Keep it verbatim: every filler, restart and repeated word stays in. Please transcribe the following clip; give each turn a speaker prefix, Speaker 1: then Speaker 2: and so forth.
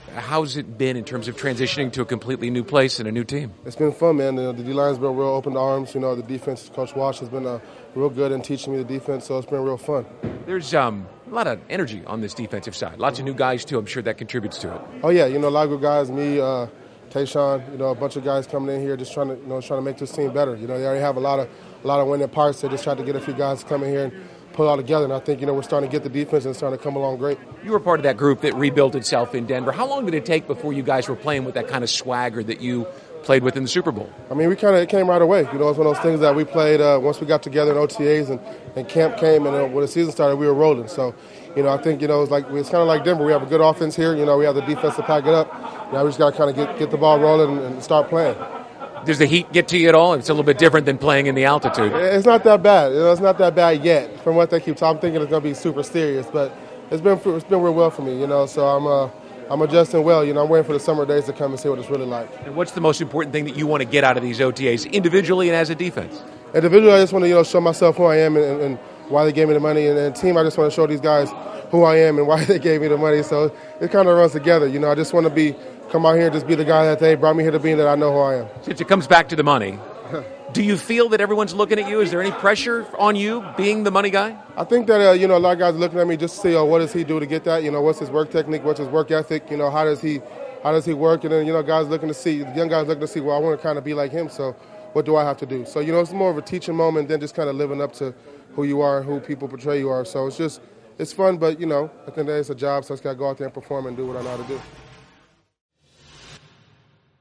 Speaker 1: How's it been in terms of transitioning to a completely new place and a new team?
Speaker 2: It's been fun, man. You know, the D-line's been real open arms. You know, the defense, Coach Walsh has been uh, real good in teaching me the defense, so it's been real fun.
Speaker 1: There's um, a lot of energy on this defensive side. Lots of new guys, too. I'm sure that contributes to it.
Speaker 2: Oh, yeah. You know, a lot of good guys, me, uh, Tayshawn, you know, a bunch of guys coming in here just trying to, you know, trying to make this team better. You know, they already have a lot of a lot of winning parts. They just tried to get a few guys to come in here and pull it all together. And I think, you know, we're starting to get the defense and it's starting to come along great.
Speaker 1: You were part of that group that rebuilt itself in Denver. How long did it take before you guys were playing with that kind of swagger that you played with in the Super Bowl?
Speaker 2: I mean, we kind of, it came right away. You know, it's one of those things that we played uh, once we got together in O T As and, and camp came and uh, when the season started, we were rolling. So, you know, I think, you know, it's like it's kind of like Denver. We have a good offense here. You know, we have the defense to pack it up. Now we just got to kind of get, get the ball rolling and, and start playing.
Speaker 1: Does the heat get to you at all? It's a little bit different than playing in the altitude.
Speaker 2: It's not that bad. You know, it's not that bad yet. From what they keep talking, I'm thinking it's going to be super serious. But it's been it's been real well for me, you know. So I'm uh, I'm adjusting well. You know, I'm waiting for the summer days to come and see what it's really like.
Speaker 1: And what's the most important thing that you want to get out of these O T As, individually and as a defense?
Speaker 2: Individually, I just want to you know show myself who I am and, and, and why they gave me the money. And, and team, I just want to show these guys who I am and why they gave me the money. So it kind of runs together. You know, I just want to be. Come out here and just be the guy that they brought me here to be and that I know who I am.
Speaker 1: Since it comes back to the money, do you feel that everyone's looking at you? Is there any pressure on you being the money guy?
Speaker 2: I think that, uh, you know, a lot of guys are looking at me just to see, oh, what does he do to get that? You know, what's his work technique? What's his work ethic? You know, how does he how does he work? And then, you know, guys looking to see, young guys looking to see, well, I want to kind of be like him, so what do I have to do? So, you know, it's more of a teaching moment than just kind of living up to who you are and who people portray you are. So it's just, it's fun, but, you know, at the end of the day, it's a job, so I just got to go out there and perform and do what I know how to do.